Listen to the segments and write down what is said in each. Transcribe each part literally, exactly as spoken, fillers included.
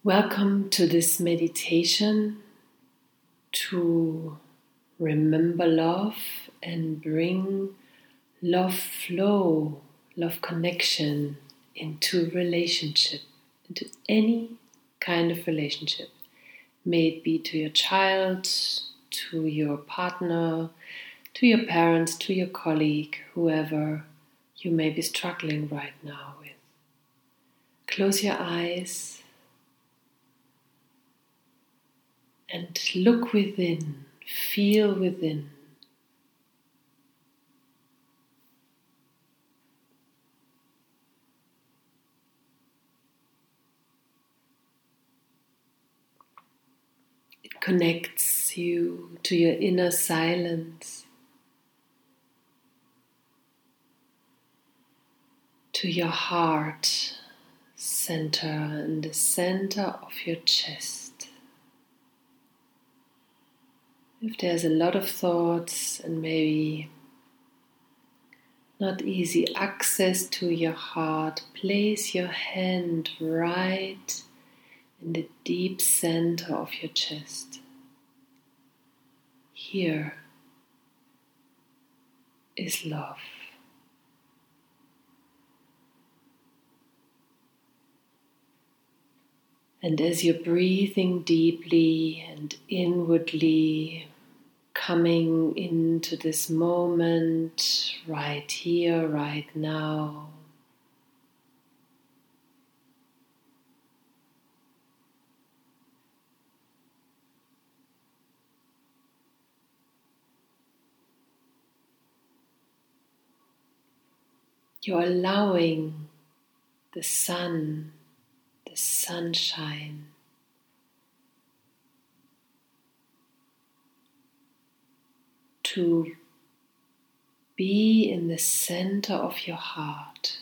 Welcome to this meditation to remember love and bring love flow, love connection into relationship, into any kind of relationship. May it be to your child, to your partner, to your parents, to your colleague, whoever you may be struggling right now with. Close your eyes and look within, feel within. It connects you to your inner silence, to your heart center and the center of your chest. If there's a lot of thoughts and maybe not easy access to your heart, place your hand right in the deep center of your chest. Here is love. And as you're breathing deeply and inwardly, coming into this moment, right here, right now, you're allowing the sun, the sunshine, to be in the center of your heart.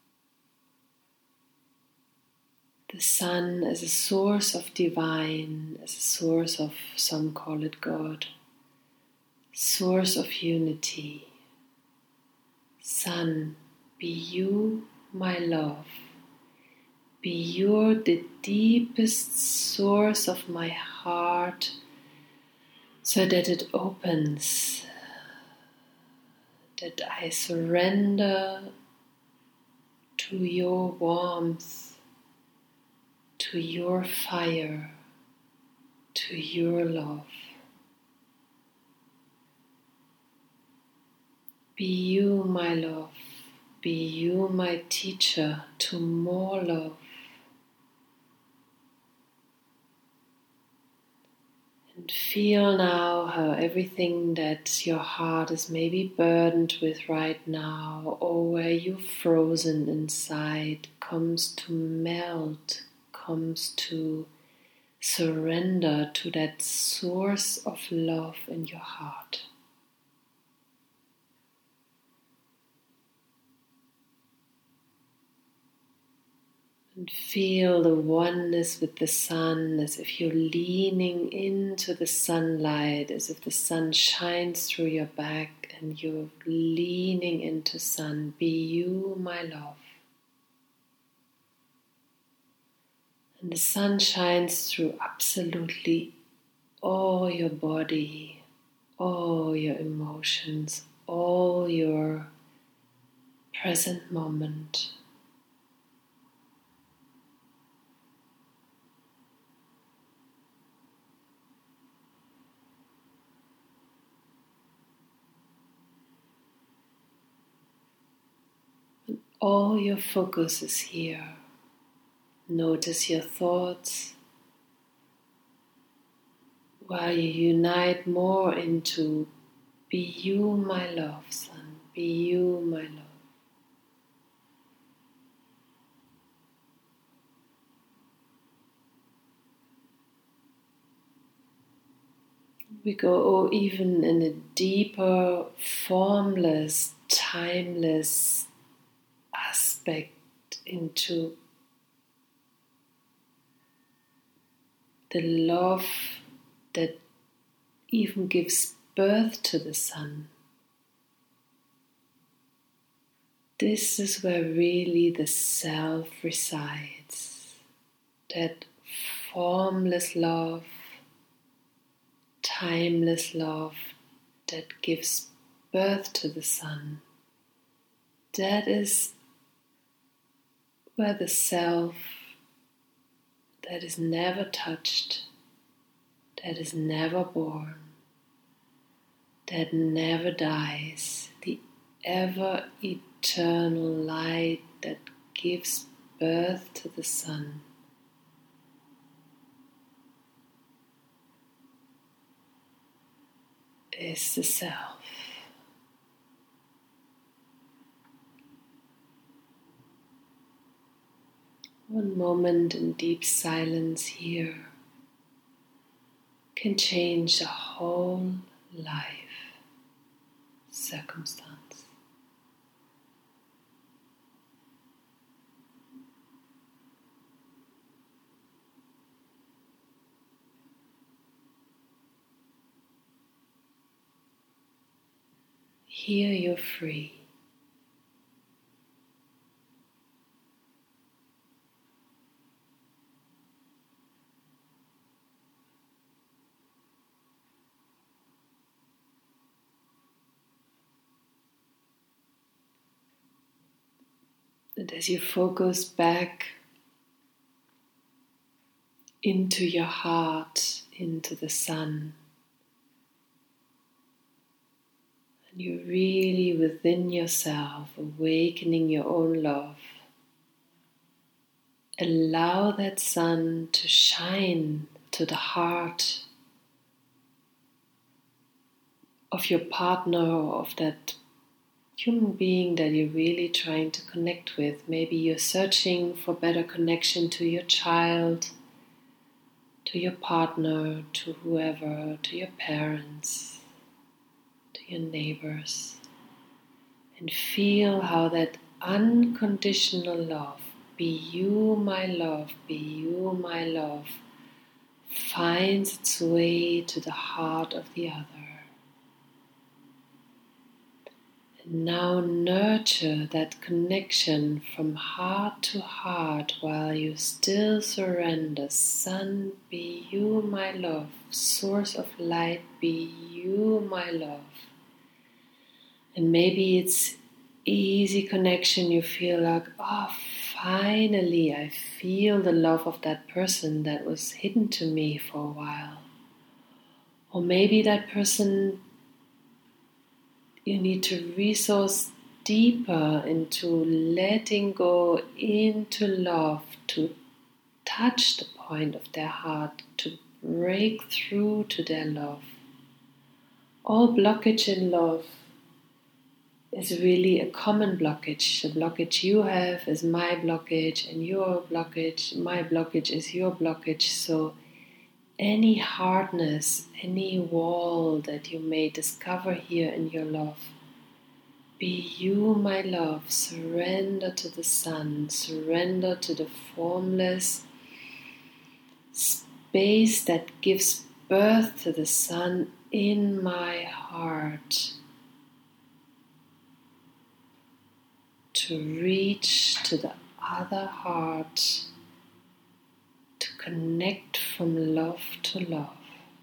The sun as a source of divine, as a source of, some call it God, source of unity. Sun, be you my love. Be you the deepest source of my heart, so that it opens, that I surrender to your warmth, to your fire, to your love. Be you my love, be you my teacher to more love. And feel now how everything that your heart is maybe burdened with right now, or where you're frozen inside, comes to melt, comes to surrender to that source of love in your heart. And feel the oneness with the sun, as if you're leaning into the sunlight, as if the sun shines through your back and you're leaning into sun. Be you my love. And the sun shines through absolutely all your body, all your emotions, all your present moment. All your focus is here. Notice your thoughts while you unite more into be you my love, son, be you my love. We go even in a deeper, formless, timeless aspect into the love that even gives birth to the sun. This is where really the self resides, that formless love, timeless love that gives birth to the sun. That is where the self that is never touched, that is never born, that never dies, the ever eternal light that gives birth to the sun, is the self. One moment in deep silence here can change a whole life circumstance. Here you're free. And as you focus back into your heart, into the sun, and you're really within yourself, awakening your own love, allow that sun to shine to the heart of your partner or of that human being that you're really trying to connect with. Maybe you're searching for better connection to your child, to your partner, to whoever, to your parents, to your neighbors. And feel how that unconditional love, be you my love, be you my love, finds its way to the heart of the other. And now nurture that connection from heart to heart while you still surrender. Sun, be you my love. Source of light, be you my love. And maybe it's easy connection. You feel like, oh, finally I feel the love of that person that was hidden to me for a while. Or maybe that person you need to resource deeper into letting go into love, to touch the point of their heart, to break through to their love. All blockage in love is really a common blockage. The blockage you have is my blockage, and your blockage, my blockage is your blockage. So any hardness, any wall that you may discover here in your love, be you my love, surrender to the sun, surrender to the formless space that gives birth to the sun in my heart, to reach to the other heart, to connect from love to love.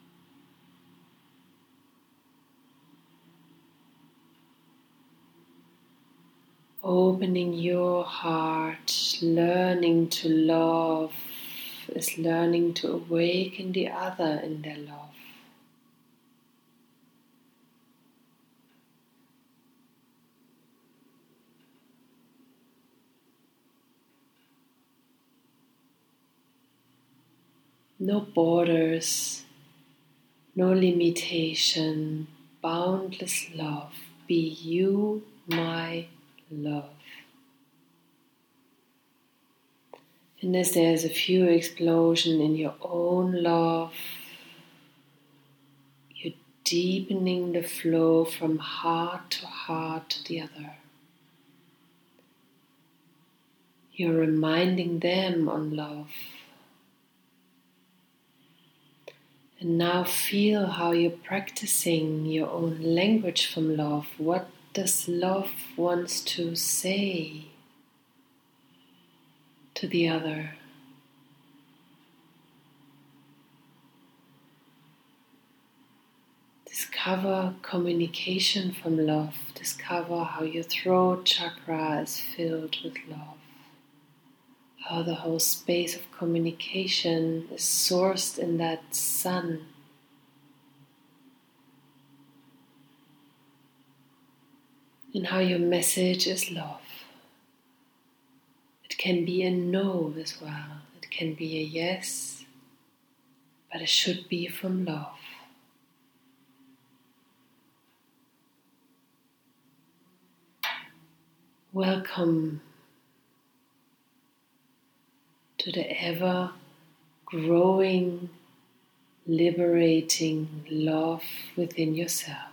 Opening your heart, learning to love, is learning to awaken the other in their love. No borders, no limitation, boundless love. Be you my love. And as there's a few explosion in your own love, you're deepening the flow from heart to heart to the other. You're reminding them on love. And now feel how you're practicing your own language from love. What does love wants to say to the other? Discover communication from love. Discover how your throat chakra is filled with love. How the whole space of communication is sourced in that sun. And how your message is love. It can be a no as well. It can be a yes, but it should be from love. Welcome to the ever growing, liberating love within yourself.